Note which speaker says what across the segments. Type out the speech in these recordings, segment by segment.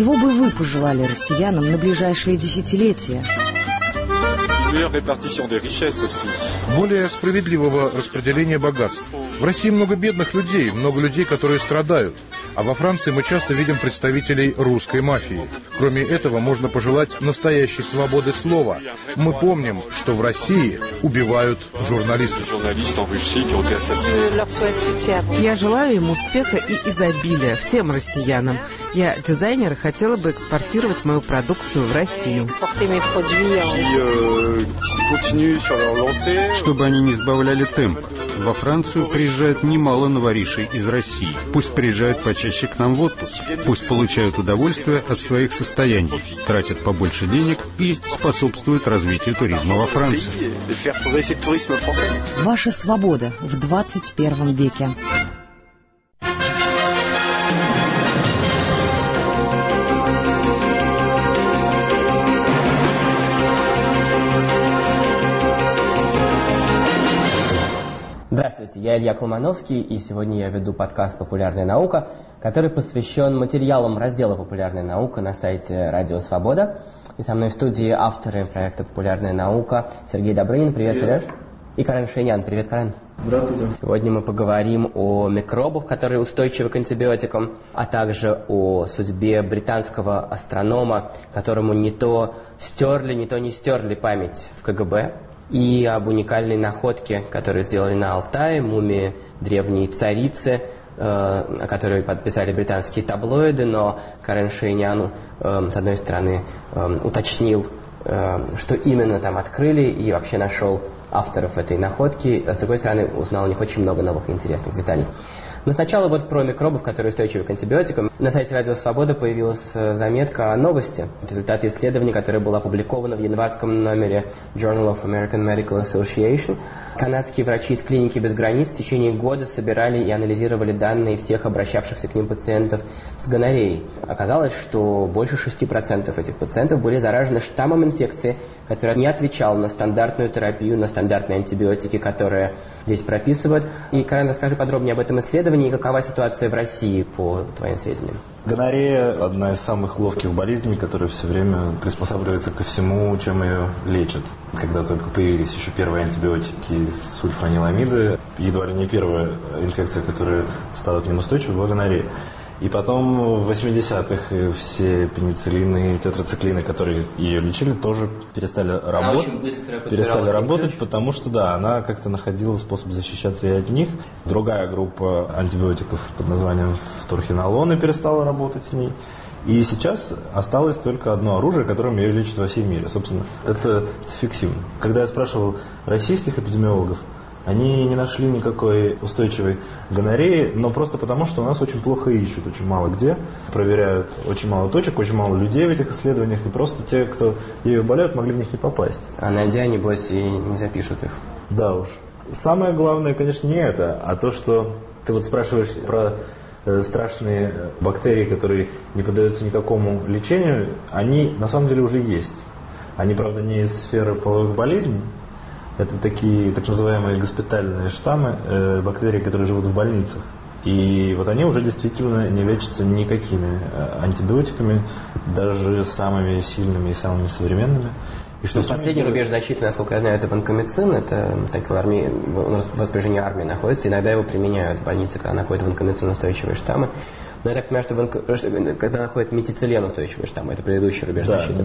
Speaker 1: Чего бы вы пожелали россиянам на ближайшие десятилетия?
Speaker 2: Более справедливого распределения богатств. В России много бедных людей, много людей, которые страдают. А во Франции мы часто видим представителей русской мафии. Кроме этого, можно пожелать настоящей свободы слова. Мы помним, что в России убивают журналистов.
Speaker 3: Я желаю им успеха и изобилия, всем россиянам. Я дизайнер и хотела бы экспортировать мою продукцию в Россию.
Speaker 4: Чтобы они не сбавляли темп. Во Францию приезжают немало новоришей из России. Пусть приезжают почаще к нам в отпуск. Пусть получают удовольствие от своих состояний, тратят побольше денег и способствуют развитию туризма во Франции.
Speaker 1: Ваша свобода в 21 веке.
Speaker 5: Здравствуйте, я Илья Колмановский, и сегодня я веду подкаст «Популярная наука», который посвящен материалам раздела «Популярная наука» на сайте «Радио Свобода». И со мной в студии авторы проекта «Популярная наука» Сергей Добрынин, привет, Сереж, и Карен Шейнян, привет, Карен.
Speaker 6: Здравствуйте.
Speaker 5: Сегодня мы поговорим о микробах, которые устойчивы к антибиотикам, а также о судьбе британского астронома, которому не то стерли, не то не стерли память в КГБ, и об уникальной находке, которую сделали на Алтае, мумии древней царицы, о которой подписали британские таблоиды, но Карен Шейнян, с одной стороны, уточнил, что именно там открыли, и вообще нашел авторов этой находки, а с другой стороны, узнал у них очень много новых интересных деталей. Но сначала вот про микробов, которые устойчивы к антибиотикам. На сайте Радио Свобода появилась заметка о новости. Результаты исследования, которое было опубликовано в январском номере Journal of American Medical Association. Канадские врачи из клиники «Без границ» в течение года собирали и анализировали данные всех обращавшихся к ним пациентов с гонореей. Оказалось, что больше 6% этих пациентов были заражены штаммом инфекции, который не отвечал на стандартную терапию, на стандартные антибиотики, которые здесь прописывают. И, Карен, расскажи подробнее об этом исследовании и какова ситуация в России, по твоим сведениям.
Speaker 6: Гонорея – одна из самых ловких болезней, которая все время приспосабливается ко всему, чем ее лечат. Когда только появились еще первые антибиотики сульфаниламиды, едва ли не первая инфекция, которая стала к ним устойчивой, была гонорея. И потом в 80-х все пенициллины и тетрациклины, которые ее лечили, тоже перестали работать, потому что, да, она как-то находила способ защищаться и от них. Другая группа антибиотиков под названием фторхинолоны перестала работать с ней. И сейчас осталось только одно оружие, которым ее лечат во всем мире. Собственно, это цификсим. Когда я спрашивал российских эпидемиологов, они не нашли никакой устойчивой гонореи, но просто потому, что у нас очень плохо ищут, очень мало где, проверяют очень мало точек, очень мало людей в этих исследованиях, и просто те, кто ею болеют, могли в них не попасть.
Speaker 5: А найдя, небось, и не запишут их.
Speaker 6: Да уж. Самое главное, конечно, не это, а то, что ты вот спрашиваешь про страшные бактерии, которые не поддаются никакому лечению, они на самом деле уже есть. Они, правда, не из сферы половых болезней. Это такие так называемые госпитальные штаммы, бактерий, которые живут в больницах. И вот они уже действительно не лечатся никакими антибиотиками, даже самыми сильными и самыми современными. И что
Speaker 5: последний рубеж защиты, насколько я знаю, это ванкомицин, это такой в распоряжении армии находится, иногда его применяют в больнице, когда находят ванкомицин устойчивые штаммы. Но я так понимаю, что когда находят метицилен устойчивые штаммы, это предыдущий рубеж защиты.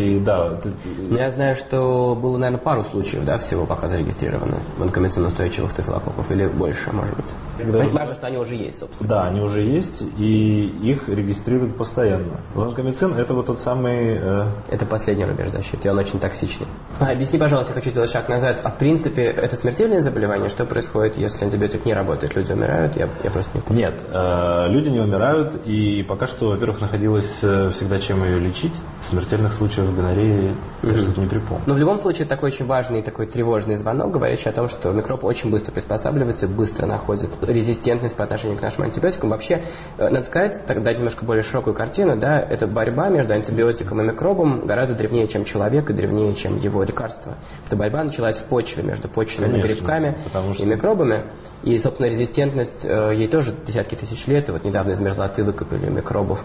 Speaker 5: Но я знаю, что было, наверное, пару случаев, да, всего пока зарегистрировано ванкомицин устойчивых стафилококков, или больше, может быть. Важно, что они уже есть, собственно.
Speaker 6: Да, они уже есть, и их регистрируют постоянно. Ванкомицин – это вот тот самый...
Speaker 5: Это последний рубеж защиты, и он очень токсичный. Объясни, пожалуйста, я хочу сделать шаг назад. А в принципе, это смертельное заболевание? Что происходит, если антибиотик не работает? Люди умирают? Я просто не понимаю.
Speaker 6: Нет, люди не умирают, и пока что, во-первых, находилось всегда чем ее лечить. Смертельных случаев гонореи я что-то не припомню.
Speaker 5: Но в любом случае, такой очень важный, такой тревожный звонок, говорящий о том, что микроб очень быстро приспосабливается, быстро находит резистентность по отношению к нашим антибиотикам. Вообще, надо сказать, так дать немножко более широкую картину, да, это борьба между антибиотиком и микробом гораздо древнее, чем человек, и древнее, чем его лекарства. Эта борьба началась в почве, между почвенными грибками и микробами. И, собственно, резистентность ей тоже десятки тысяч лет. И вот недавно из мерзлоты выкопали микробов,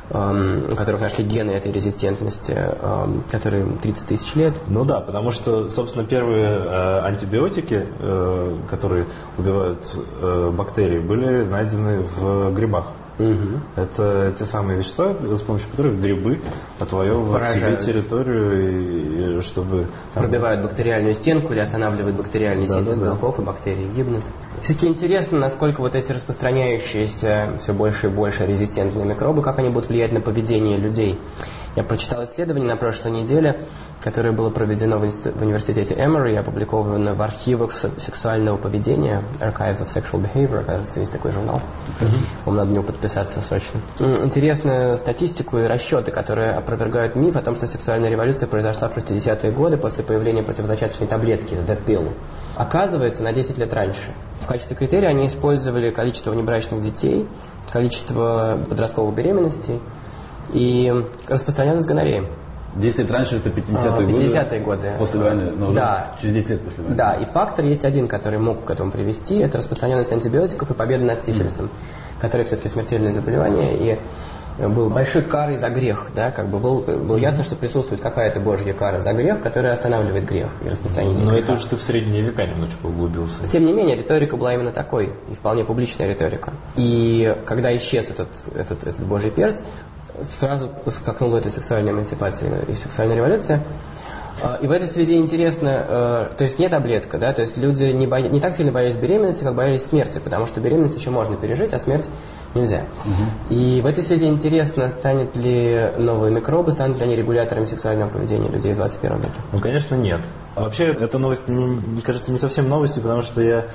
Speaker 5: у которых нашли гены этой резистентности, которые 30 тысяч лет.
Speaker 6: Ну да, потому что, собственно, первые антибиотики, которые убивают бактерии, были найдены в грибах. Это те самые вещества, с помощью которых грибы отвоевывают себе территорию, и чтобы...
Speaker 5: Пробивают бактериальную стенку или останавливают бактериальный синтез белков, и бактерии гибнут. Все-таки интересно, насколько вот эти распространяющиеся все больше и больше резистентные микробы, как они будут влиять на поведение людей. Я прочитал исследование на прошлой неделе, которое было проведено в университете Эмори и опубликовано в архивах сексуального поведения, Archives of Sexual Behavior, кажется, есть такой журнал. Вам надо на него подписаться срочно. Интересную статистику и расчеты, которые опровергают миф о том, что сексуальная революция произошла в 60-е годы после появления противозачаточной таблетки The Pill. Оказывается, на 10 лет раньше. В качестве критерия они использовали количество внебрачных детей, количество подростковых беременностей и распространенность гонореи.
Speaker 7: 10 лет раньше это 50-е годы.
Speaker 5: 50-е годы.
Speaker 7: После войны, но уже
Speaker 5: да.
Speaker 7: через 10 лет после войны.
Speaker 5: Да, и фактор есть один, который мог к этому привести, это распространенность антибиотиков и победа над сифилисом, который все-таки смертельное заболевание, и был большой карой за грех, да, как бы было ясно, что присутствует какая-то божья кара за грех, которая останавливает грех и распространение
Speaker 6: Но
Speaker 5: греха.
Speaker 6: это уже ты в средние века немножко углубился.
Speaker 5: Тем не менее, риторика была именно такой, и вполне публичная риторика. И когда исчез этот божий перст, сразу скакнула эта сексуальная эмансипация и сексуальная революция. И в этой связи интересно, то есть не таблетка, да, то есть люди не так сильно боялись беременности, как боялись смерти, потому что беременность еще можно пережить, а смерть нельзя. И в этой связи интересно, станут ли новые микробы, станут ли они регуляторами сексуального поведения людей в 21 веке?
Speaker 6: Ну, конечно, нет. Вообще, эта новость, мне кажется, не совсем новостью, потому что я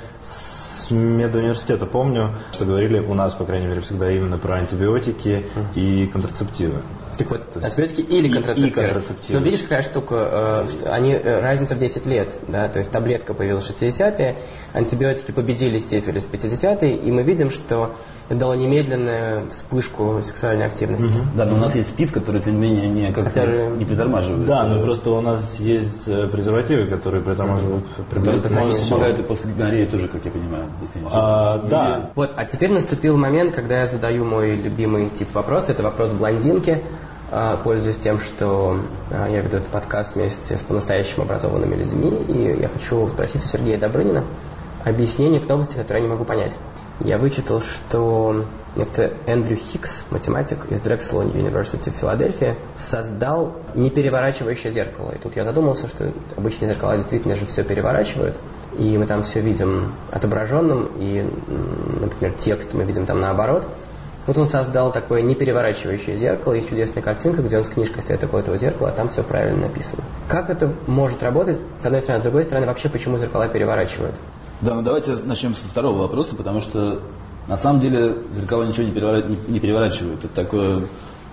Speaker 6: с медуниверситета помню, что говорили у нас, по крайней мере, всегда именно про антибиотики и контрацептивы.
Speaker 5: Так вот, антибиотики или контрацептивы. Но видишь, какая штука, разница в 10 лет, да, то есть таблетка появилась в 60-е, антибиотики победили сифилис в 50-е, и мы видим, что это дало немедленную вспышку сексуальной активности.
Speaker 7: Да, но у нас есть СПИД, который, тем не менее, не притормаживает.
Speaker 6: Да, но просто у нас есть презервативы, которые притормаживают приблизительно.
Speaker 7: Помогают и после гонореи тоже, как я понимаю, если не
Speaker 6: да.
Speaker 5: Вот, а теперь наступил момент, когда я задаю мой любимый тип вопроса, это вопрос блондинки. Пользуюсь тем, что я веду этот подкаст вместе с по-настоящему образованными людьми, и я хочу спросить у Сергея Добрынина объяснение к новости, которое я не могу понять. Я вычитал, что это Эндрю Хикс, математик из Drexel University в Филадельфии, создал непереворачивающее зеркало. И тут я задумался, что обычные зеркала действительно же все переворачивают, и мы там все видим отображенным, и, например, текст мы видим там наоборот. Вот он создал такое непереворачивающее зеркало, есть чудесная картинка, где он с книжкой стоит около этого зеркала, а там все правильно написано. Как это может работать, с одной стороны, с другой стороны, вообще почему зеркала переворачивают?
Speaker 7: Да, ну давайте начнем со второго вопроса, потому что на самом деле зеркала ничего не переворачивают. Это такое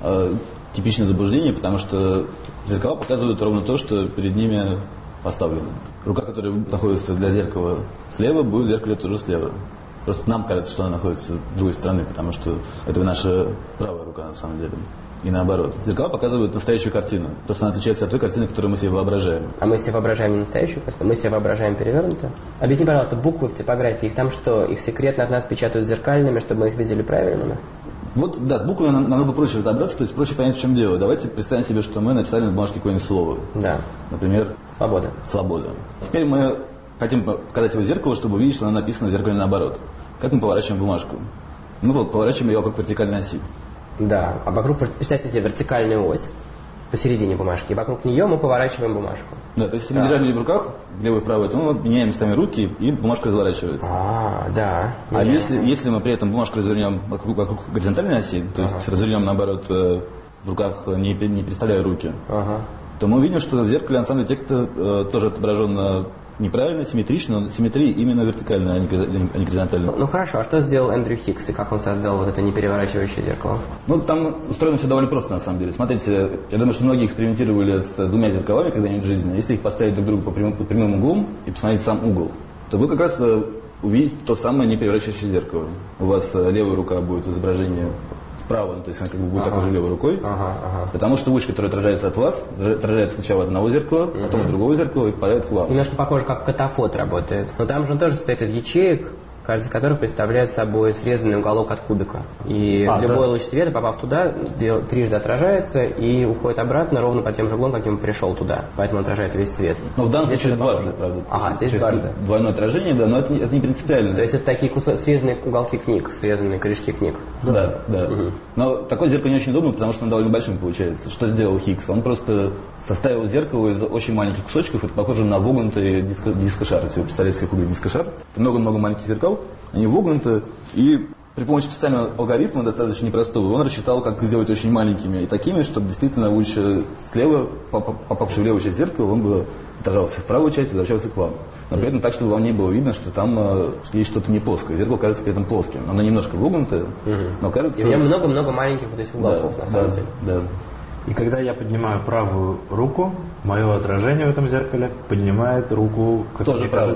Speaker 7: типичное заблуждение, потому что зеркала показывают ровно то, что перед ними поставлено. Рука, которая находится для зеркала слева, будет в зеркале тоже слева. Просто нам кажется, что она находится с другой стороны, потому что это наша правая рука на самом деле. И наоборот. Зеркала показывают настоящую картину. Просто она отличается от той картины, которую мы себе воображаем.
Speaker 5: А мы себе воображаем не настоящую картину, мы себе воображаем перевернутую. Объясни, пожалуйста, буквы в типографии, их там что? Их секретно от нас печатают зеркальными, чтобы мы их видели правильными?
Speaker 7: Вот, да, с буквами намного проще разобраться, то есть проще понять, в чем дело. Давайте представим себе, что мы написали на бумажке какое-нибудь слово.
Speaker 5: Да.
Speaker 7: Например,
Speaker 5: свобода.
Speaker 7: Свобода. Теперь мы хотим показать его в зеркало, чтобы увидеть, что она написана в зеркале наоборот. Как мы поворачиваем бумажку? Мы поворачиваем ее вокруг вертикальной оси.
Speaker 5: Да, а вокруг, представьте себе вертикальную ось посередине бумажки, и вокруг нее мы поворачиваем бумажку.
Speaker 7: Да, то есть если мы держим ее в руках, левую и правую, то мы меняем местами руки, и бумажка разворачивается.
Speaker 5: Да.
Speaker 7: А если мы при этом бумажку развернем вокруг горизонтальной оси, то есть развернем наоборот в руках, не переставляя руки, то мы увидим, что в зеркале на самом деле текст тоже отображен неправильно, симметрично, но симметрия именно вертикальная, а не горизонтальная.
Speaker 5: Ну хорошо, а что сделал Эндрю Хикс и как он создал вот это непереворачивающее зеркало?
Speaker 7: Ну там устроено все довольно просто на самом деле. Смотрите, я думаю, что многие экспериментировали с двумя зеркалами когда-нибудь в жизни. Если их поставить друг другу под прямым углом и посмотреть сам угол, то вы как раз увидите то самое непереворачивающее зеркало. У вас левая рука будет изображение вправо, то есть она как бы будет такой же левой рукой. Потому что луч, который отражается от вас, отражается сначала от одного зеркала, потом от другого зеркала и попадает к вам.
Speaker 5: Немножко похоже, как катафот работает. Но там же он тоже состоит из ячеек, каждый из которых представляет собой срезанный уголок от кубика. И любой луч света, попав туда, трижды отражается и уходит обратно ровно по тем же углам, каким пришел туда. Поэтому он отражает весь свет.
Speaker 7: Но в данном случае дважды, правда.
Speaker 5: Здесь дважды.
Speaker 7: Двойное отражение, да, но это не принципиально.
Speaker 5: То есть это такие срезанные уголки книг, срезанные корешки книг.
Speaker 7: Да. Но такое зеркало не очень удобно, потому что оно довольно большим получается. Что сделал Хиггс? Он просто составил зеркало из очень маленьких кусочков. Это похоже на вогнутый дискошар. Если вы представляете себе круглый дискошар, это много-много маленьких зеркал. Они вогнуты, и при помощи специального алгоритма, достаточно непростого, он рассчитал, как сделать очень маленькими и такими, чтобы действительно луч слева, попавший в левую часть зеркала, он бы отражался в правую часть и возвращался к вам. Но при этом так, чтобы вам не было видно, что там есть что-то не плоское. Зеркало кажется при этом плоским. Оно немножко вогнутое, но кажется...
Speaker 5: И в нем много-много маленьких вот этих уголков, на самом деле.
Speaker 6: Да. И когда я поднимаю правую руку, мое отражение в этом зеркале поднимает руку, как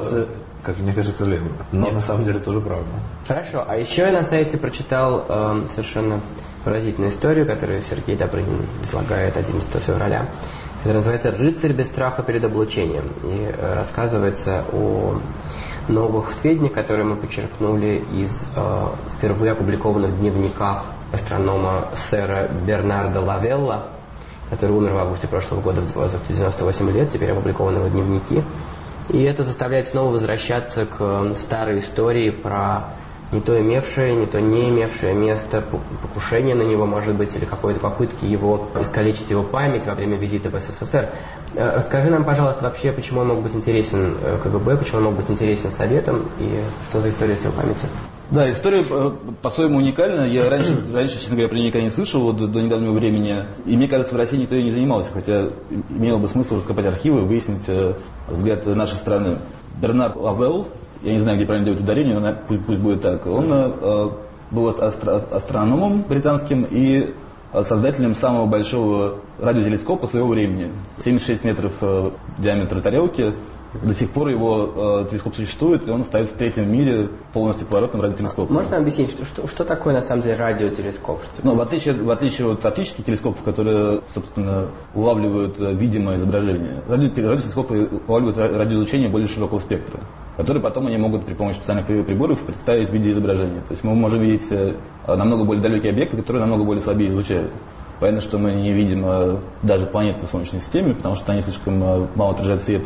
Speaker 6: мне кажется, левую. Но на самом деле тоже правда.
Speaker 5: Хорошо. А еще я на сайте прочитал совершенно поразительную историю, которую Сергей Добрынин излагает 11 февраля, которая называется «Рыцарь без страха перед облучением». И рассказывается о новых сведениях, которые мы почерпнули из впервые опубликованных дневниках астронома сэра Бернарда Лавелла, который умер в августе прошлого года в возрасте 98 лет, теперь опубликованы его дневники. И это заставляет снова возвращаться к старой истории про не то имевшее, не то не имевшее место покушение на него, может быть, или какой-то попытки его искалечить его память во время визита в СССР. Расскажи нам, пожалуйста, вообще, почему он мог быть интересен КГБ, почему он мог быть интересен Советам, и что за история с его памятью?
Speaker 7: Да, история по-своему уникальна. Я раньше, честно говоря, про нее никогда не слышал до недавнего времени. И мне кажется, в России никто и не занимался, хотя имело бы смысл раскопать архивы и выяснить взгляд нашей страны. Бернард Лавелл, я не знаю, где правильно делать ударение, но пусть будет так. Он был астрономом британским и создателем самого большого радиотелескопа своего времени. 76 метров диаметра тарелки. До сих пор его телескоп существует, и он остается в третьем мире полностью поворотным радиотелескопом.
Speaker 5: Можно объяснить, что такое на самом деле радиотелескоп?
Speaker 7: В отличие от оптических телескопов, которые, собственно, улавливают видимое изображение, радиотелескопы улавливают радиоизлучение более широкого спектра, которые потом они могут при помощи специальных приборов представить в виде изображения. То есть мы можем видеть намного более далекие объекты, которые намного более слабее излучают. Понятно, что мы не видим даже планеты в Солнечной системе, потому что они слишком мало отражают света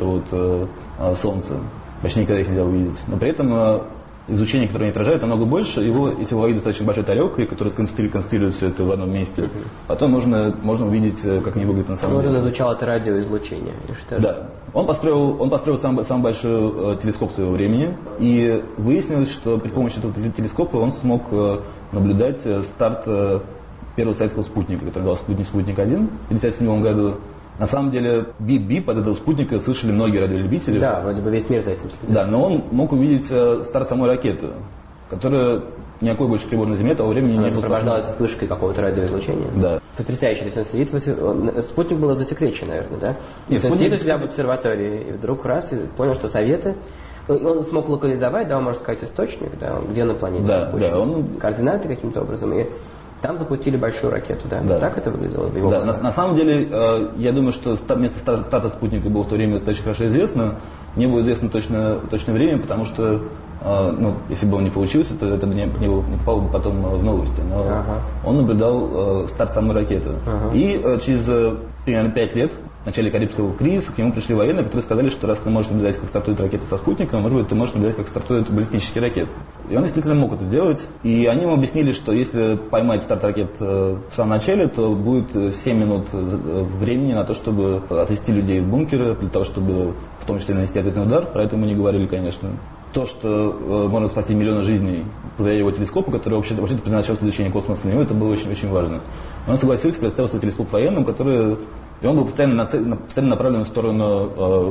Speaker 7: от Солнца. Почти никогда их нельзя увидеть. Но при этом излучение, которое они отражают, намного больше. Его, если уловить достаточно большой тарелкой, которая концентрирует все это в одном месте, потом можно увидеть, как они выглядят на самом деле.
Speaker 5: Он изучал это радиоизлучение?
Speaker 7: Да. Он построил самый большой телескоп своего времени. И выяснилось, что при помощи этого телескопа он смог наблюдать старт первого советского спутника, который был «Спутник-1» в 1957 году. На самом деле, бип-бип от этого спутника слышали многие радиолюбители.
Speaker 5: Да, вроде бы весь мир за этим следит.
Speaker 7: Да, но он мог увидеть старт самой ракеты, которая никакой больше прибор на Земле того времени не был.
Speaker 5: Сопровождалась вспышкой какого-то радиоизлучения.
Speaker 7: Да.
Speaker 5: Потрясающе. То есть он сидит, спутник был засекречен, наверное, да?
Speaker 7: Нет,
Speaker 5: он сидит у себя в обсерватории, и вдруг раз, и понял, что Советы. Он смог локализовать, да, можно сказать, источник, да, где на планете.
Speaker 7: Да,
Speaker 5: координаты каким-то образом. И там запустили большую ракету, да?
Speaker 7: Да.
Speaker 5: Так это выглядело?
Speaker 7: Да, на самом деле, я думаю, что место старта спутника было в то время достаточно хорошо известно. Не было известно точное время, потому что, если бы он не получился, то это бы не попало бы потом в новости. Но он наблюдал старт самой ракеты. И через примерно 5 лет, в начале Карибского кризиса, к нему пришли военные, которые сказали, что раз ты можешь наблюдать, как стартует ракета со спутником, может быть, ты можешь наблюдать, как стартует баллистический ракет. И он действительно мог это делать. И они ему объяснили, что если поймать старт ракет в самом начале, то будет 7 минут времени на то, чтобы отвести людей в бункеры, для того, чтобы в том числе нанести ответный удар. Про это мы не говорили, конечно. То, что можно спасти миллионы жизней благодаря его телескопу, который вообще-то предназначался для изучения космоса, для него это было очень-очень важно. Он согласился, представил свой телескоп военным, который И он был постоянно направлен в сторону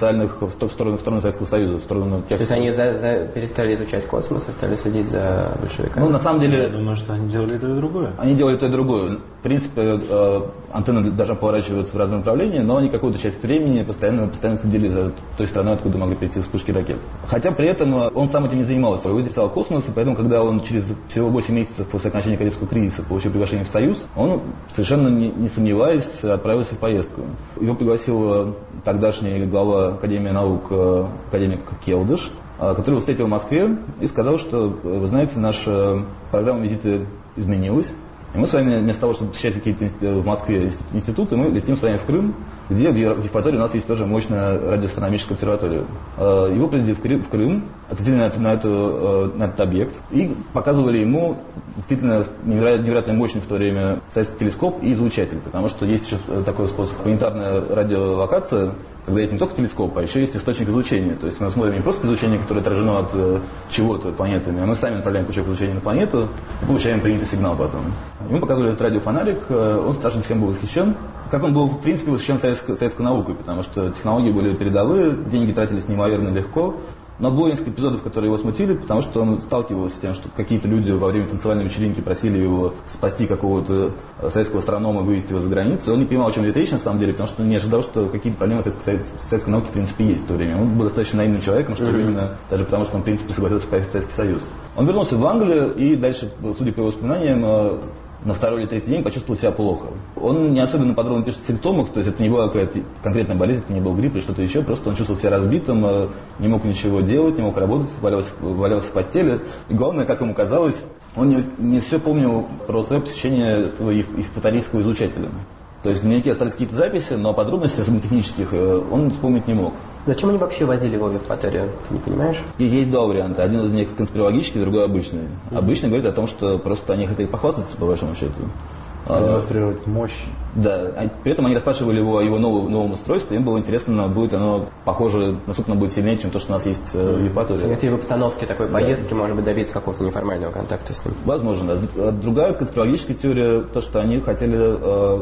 Speaker 7: в сторону Советского Союза, в сторону тех...
Speaker 5: То есть они перестали изучать космос, стали следить за большевиками?
Speaker 7: Ну, на самом деле...
Speaker 6: Я думаю, что они делали то и другое.
Speaker 7: Они делали то и другое. В принципе, антенны должны поворачиваться в разные направления, но они какую-то часть времени постоянно следили за той страной, откуда могли прийти вспышки ракет. Хотя при этом он сам этим не занимался. Он интересовал космос, и поэтому, когда он через всего 8 месяцев после окончания Карибского кризиса получил приглашение в Союз, он, совершенно не сомневаясь, отправился в поездку. Его пригласил тогдашний глава Академии наук, академик Келдыш, который его встретил в Москве и сказал, что, вы знаете, наша программа визита изменилась. И мы с вами, вместо того, чтобы посещать какие-то в Москве институты, мы летим с вами в Крым, где в Евпатории у нас есть тоже мощная радиоастрономическая обсерватория. Его привезли в Крым, отвезли на этот объект и показывали ему действительно невероятно мощный в то время советский телескоп и излучатель, потому что есть еще такой способ, планетарная радиолокация, когда есть не только телескоп, а еще есть источник излучения. То есть мы смотрим не просто излучение, которое отражено от чего-то планетами, а мы сами направляем пучок излучения на планету и получаем принятый сигнал потом. Ему показывали этот радиофонарик, он страшно всем был восхищен. Как он был, в принципе, восхищен советской наукой, потому что технологии были передовые, деньги тратились неимоверно легко. Но было несколько эпизодов, которые его смутили, потому что он сталкивался с тем, что какие-то люди во время танцевальной вечеринки просили его спасти какого-то советского астронома, вывести его за границу. Он не понимал, о чем идет речь на самом деле, потому что он не ожидал, что какие-то проблемы в советской науке в принципе есть в то время. Он был достаточно наивным человеком, что именно даже потому, что он в принципе согласился поехать в Советский Союз. Он вернулся в Англию и дальше, судя по его воспоминаниям, на второй или третий день почувствовал себя плохо. Он не особенно подробно пишет о симптомах, то есть это не была какая-то конкретная болезнь, это не был грипп или что-то еще, просто он чувствовал себя разбитым, не мог ничего делать, не мог работать, валялся в постели. И главное, как ему казалось, он не все помнил про свое посещение этого евпаторийского излучателя. То есть в дневнике остались какие-то записи, но подробностей, особенно технических, он вспомнить не мог.
Speaker 5: Зачем они вообще возили его в Евпаторию? Ты не понимаешь?
Speaker 7: Есть два варианта. Один из них конспирологический, другой обычный. Обычный говорит о том, что просто они хотели похвастаться, по большому счету.
Speaker 6: Демонстрировать мощь.
Speaker 7: Да. При этом они расспрашивали его о его новом устройстве. Им было интересно, будет оно похоже, насколько оно будет сильнее, чем то, что у нас есть в Евпатории.
Speaker 5: И в обстановке такой поездки, может быть, добиться какого-то неформального контакта с ним.
Speaker 7: Возможно, да. Другая конспирологическая теория, то, что они хотели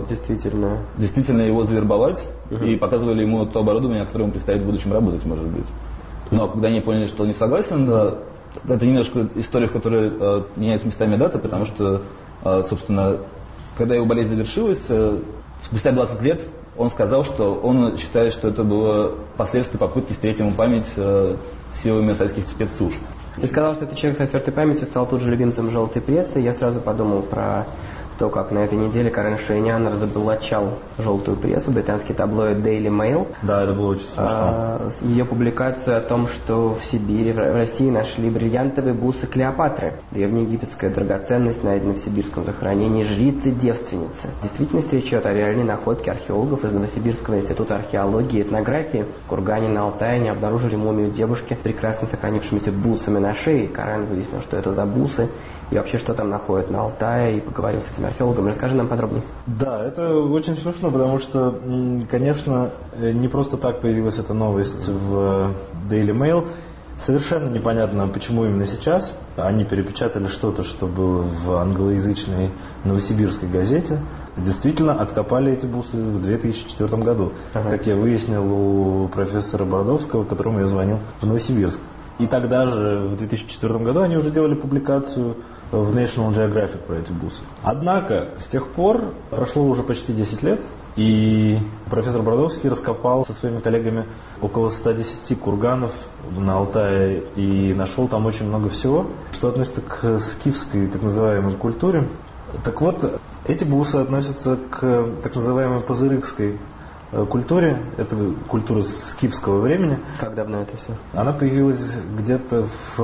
Speaker 7: действительно его завербовать и показывали ему то оборудование, на котором ему предстоит в будущем работать, может быть. Но когда они поняли, что он не согласен, это немножко история, в которой меняются местами даты, потому что, собственно, когда его болезнь завершилась, спустя 20 лет он сказал, что он считает, что это было последствие попытки стереть ему память силами советских спецслужб.
Speaker 5: Ты сказал, что этот человек со стертой памятью стал тут же любимцем желтой прессы. Я сразу подумал про то, как на этой неделе Карен Шахинян разоблачал желтую прессу, британский таблоид Daily Mail.
Speaker 6: Да, это было очень смешно.
Speaker 5: Ее публикацию о том, что в Сибири, в России нашли бриллиантовые бусы Клеопатры. Древнеегипетская драгоценность, найдена в сибирском захоронении жрицы-девственницы. В действительности речь идет о реальной находке археологов из Новосибирского института археологии и этнографии. В кургане на Алтае они обнаружили мумию девушки с прекрасно сохранившимися бусами на шее. Карен выяснил, что это за бусы и вообще что там находят на Алтае, и поговорил с этим археологом. Расскажи нам подробнее.
Speaker 6: Да, это очень смешно, потому что, конечно, не просто так появилась эта новость в Daily Mail. Совершенно непонятно, почему именно сейчас. Они перепечатали что-то, что было в англоязычной новосибирской газете. Действительно, откопали эти бусы в 2004 году. Как я выяснил у профессора Бородовского, которому я звонил в Новосибирск. И тогда же, в 2004 году, они уже делали публикацию в National Geographic про эти бусы. Однако, с тех пор прошло уже почти 10 лет, и профессор Бородовский раскопал со своими коллегами около 110 курганов на Алтае и нашел там очень много всего, что относится к скифской так называемой культуре. Так вот, эти бусы относятся к так называемой пазырыкской культуре, это культура скифского времени.
Speaker 5: Как давно это все?
Speaker 6: Она появилась где-то в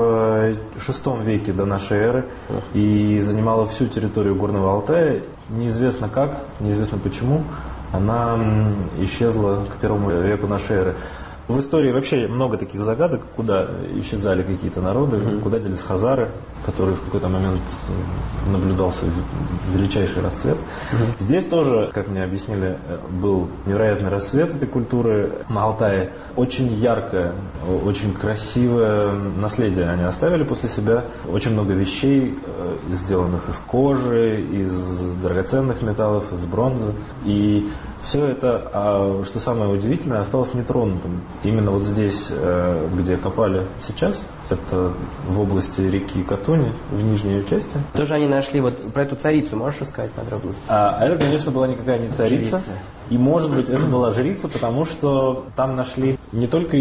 Speaker 6: VI веке до нашей эры и занимала всю территорию Горного Алтая. Неизвестно как, неизвестно почему, она исчезла к I веку нашей эры. В истории вообще много таких загадок, куда исчезали какие-то народы, куда делись хазары, которые в какой-то момент наблюдался величайший расцвет. Здесь тоже, как мне объяснили, был невероятный расцвет этой культуры на Алтае. Очень яркое, очень красивое наследие они оставили после себя. Очень много вещей, сделанных из кожи, из драгоценных металлов, из бронзы. И все это, что самое удивительное, осталось нетронутым. Именно вот здесь, где копали сейчас, это в области реки Катуни, в нижней ее части.
Speaker 5: Тоже они нашли вот про эту царицу, можешь рассказать подробно?
Speaker 6: Это, конечно, была никакая не царица. И, может быть, это была жрица, потому что там нашли не только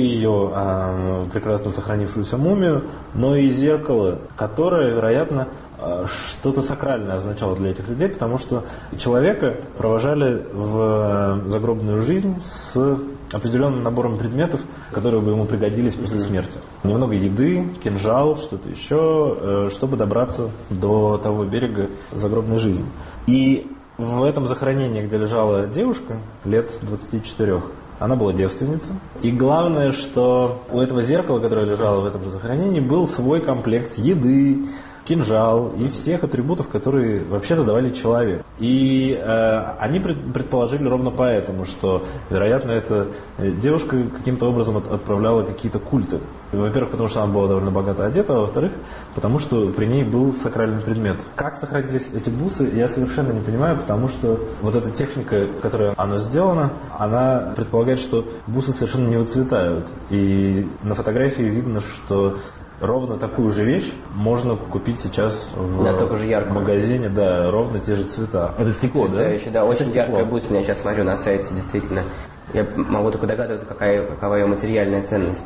Speaker 6: ее прекрасно сохранившуюся мумию, но и зеркало, которое, вероятно, что-то сакральное означало для этих людей, потому что человека провожали в загробную жизнь с определенным набором предметов, которые бы ему пригодились после смерти. Немного еды, кинжал, что-то еще, чтобы добраться до того берега загробной жизни. И в этом захоронении, где лежала девушка, лет 24, она была девственница. И главное, что у этого зеркала, которое лежало в этом же захоронении, был свой комплект еды, кинжал и всех атрибутов, которые вообще-то давали человеку. И они предположили ровно поэтому, что, вероятно, эта девушка каким-то образом отправляла какие-то культы. Во-первых, потому что она была довольно богато одета, а во-вторых, потому что при ней был сакральный предмет. Как сохранились эти бусы, я совершенно не понимаю, потому что вот эта техника, которой она сделана, она предполагает, что бусы совершенно не выцветают. И на фотографии видно, что ровно такую же вещь можно купить сейчас в магазине, да, ровно те же цвета. Это стекло, да?
Speaker 5: Да, очень яркая бусина, я сейчас смотрю на сайте, действительно. Я могу только догадываться, какова ее материальная ценность.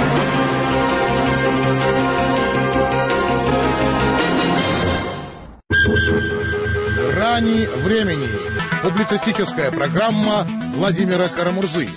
Speaker 2: «Грани времени». Публицистическая программа Владимира Карамурзы.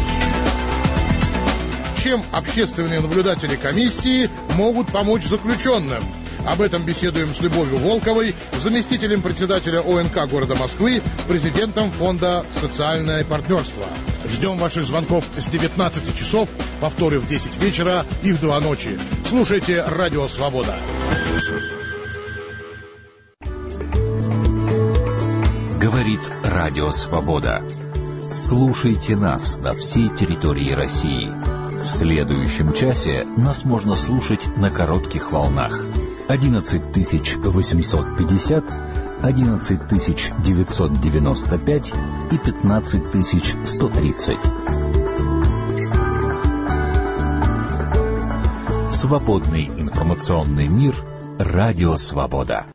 Speaker 2: Чем общественные наблюдатели комиссии могут помочь заключенным? Об этом беседуем с Любовью Волковой, заместителем председателя ОНК города Москвы, президентом фонда «Социальное партнерство». Ждем ваших звонков с 19 часов, повторы в 10 вечера и в 2 ночи. Слушайте «Радио Свобода».
Speaker 8: Говорит Радио Свобода. Слушайте нас на всей территории России. В следующем часе нас можно слушать на коротких волнах. 11850, 11995 и 15130. Свободный информационный мир. Радио Свобода.